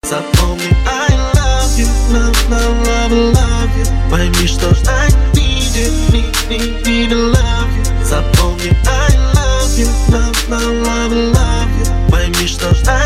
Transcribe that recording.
Запомни, I love you, love you. Пойми, что ждать need to love you. Запомни, I love you, love you. Пойми, что ждать